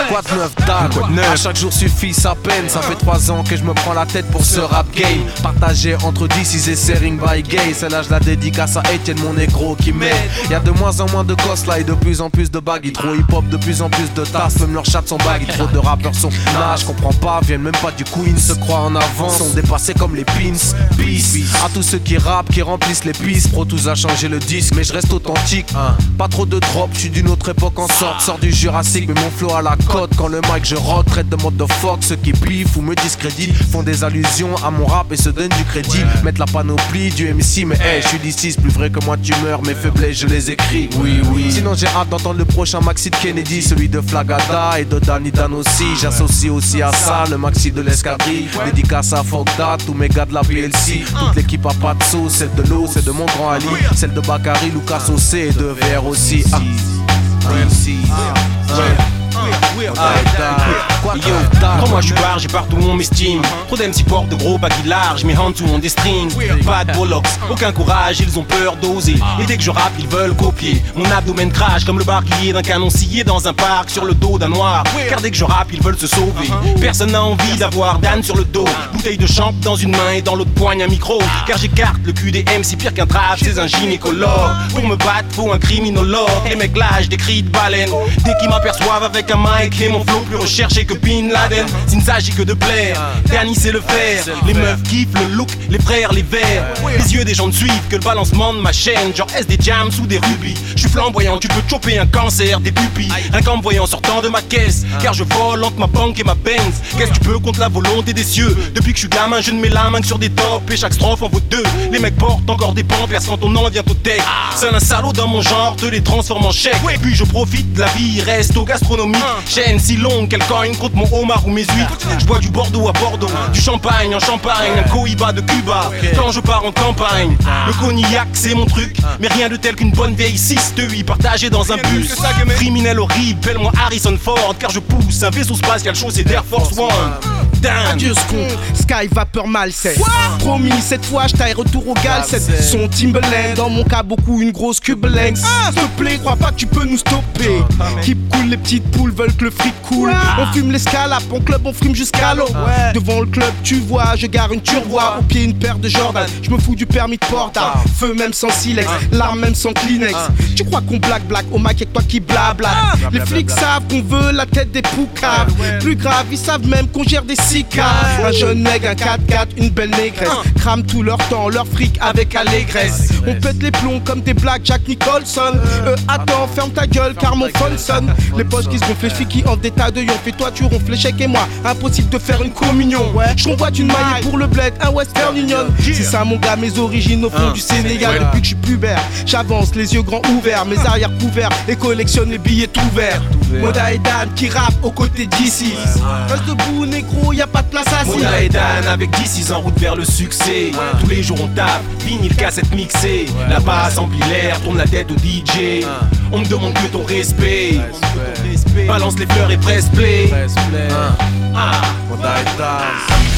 Quoi de neuf, Dan? À chaque jour suffit sa peine. Ça fait 3 ans que je me prends la tête pour ce rap game. Partagé entre DC's et Sering by Gay. Celle-là je la dédicace à Etienne, mon négro qui m'aide. Y'a de moins en moins de gosses là et de plus en plus de bagues. Trop hip-hop, de plus en plus de tasses. Même leurs chats sont bagues. Trop de rappeurs sont nage, comprends pas, viennent même pas du Queen. Se croient en avance, sont dépassés comme les pins. Peace à tous ceux qui rappent, qui remplissent les pistes. Pro tous a changé le disque, mais je reste authentique. Pas trop de drop, je suis d'une autre époque en sorte. Sors du Jurassique, mais mon flow à la côte. Quand le mic je rock, traite de mode de fuck. Ceux qui biffent ou me discréditent font des allusions à mon rap et se donnent du crédit. Mettent la panoplie du MC, mais hey, je suis d'ici, c'est plus vrai que moi tu meurs. Mes faiblesses, je les écris. Oui. Sinon j'ai hâte d'entendre le prochain maxi de Kennedy, celui de Flagada et de Danny Dan aussi. J'associe aussi à ça le maxi de l'escadrille. Dédicace à Fogda, tous mes gars de la PLC. Toute l'équipe a pas de sauce, celle de l'eau, c'est de mon grand Ali. Celle de Bakary, Lucas Ossé et de VR aussi. Prends-moi, je suis barre, j'ai partout on m'estime. Trop d'MC portent de gros baguilles larges, mes hands ont des strings. Pas de bollocks, aucun courage, ils ont peur d'oser. Et dès que je rappe, ils veulent copier. Mon abdomen crache comme le barquillier d'un canon scié dans un parc sur le dos d'un noir. Car dès que je rappe, ils veulent se sauver. Personne n'a envie d'avoir Dan sur le dos. Bouteille de champ dans une main et dans l'autre poigne un micro. Car j'écarte le cul des MC pire qu'un trap, c'est un gynécologue. Pour me battre, faut un criminologue. Les mecs lâchent des cris de baleine dès qu'ils m'aperçoivent avec un mic et mon flow plus recherché que Bin Laden. S'il ne s'agit que de plaire, Danny sait le faire. Les meufs kiffent le look, les frères, les verts. Les yeux des gens me suivent que le balancement de ma chaîne. Genre S des jams ou des rubis. Je suis flamboyant, tu peux te choper un cancer des pupilles. Un camp voyant sortant de ma caisse. Car je vole entre ma banque et ma Benz. Qu'est-ce que tu peux contre la volonté des cieux? Depuis que je suis gamin, je ne mets la main que sur des tops. Et chaque strophe en vaut 2. Les mecs portent encore des pampers quand on en vient au deck. Seul un salaud dans mon genre te les transforme en chèque. Puis je profite de la vie, reste au gastronomique. Chaîne si longue qu'elle cogne contre mon homard ou mes huîtres. Je bois du Bordeaux à Bordeaux, du champagne en Champagne, un Cohiba de Cuba. Quand je pars en campagne, le cognac c'est mon truc. Mais rien de tel qu'une bonne vieille 6-8 partagée dans un bus. Criminel horrible, appelle-moi Harrison Ford. Car je pousse un vaisseau spatial chaussé d'Air Force One. Adieu ce con, Sky Vapeur Malsain. Promis, cette fois je taille retour au Galset. Son Timberland, dans mon cas beaucoup une grosse cube length. S'il te plaît, crois pas que tu peux nous stopper. Keep cool, les petites poules veulent que le fric coule. On fume l'escalade, en club on frime jusqu'à l'eau. Devant le club tu vois, je gare une turboire. Au pied une paire de Jordan, je me fous du permis de portable. Feu même sans silex, larme même sans Kleenex. Tu crois qu'on black au mic avec toi qui blabla. Les flics savent qu'on veut la tête des poucaves. Plus grave, ils savent même qu'on gère des un jeune nègre, un 4x4, une belle négresse. Crament tout leur temps, leur fric avec allégresse. On pète les plombs comme des Black Jack Nicholson. Attends, ferme ta gueule car mon phone sonne. Les poches qui se gonflent, les filles qui offrent des tas de yon. Fais-toi tu ronfles, l'échec et moi, impossible de faire une communion. Je renvoie une maille pour le bled, un Western Union. C'est ça mon gars, mes origines au fond du Sénégal. Depuis que je suis pubère, j'avance les yeux grands ouverts. Mes arrières couverts et collectionne les billets tout verts. Moda et Dan qui rappe aux côtés d'ici. Reste debout négro, y'a pas de place assis. Moda et Dan avec 10 en route vers le succès. Tous les jours on tape, vinyle cassette mixée. La basse emplit l'air, tourne la tête au DJ. On me demande que ton respect. Balance les fleurs et presse play. Moda et Dan.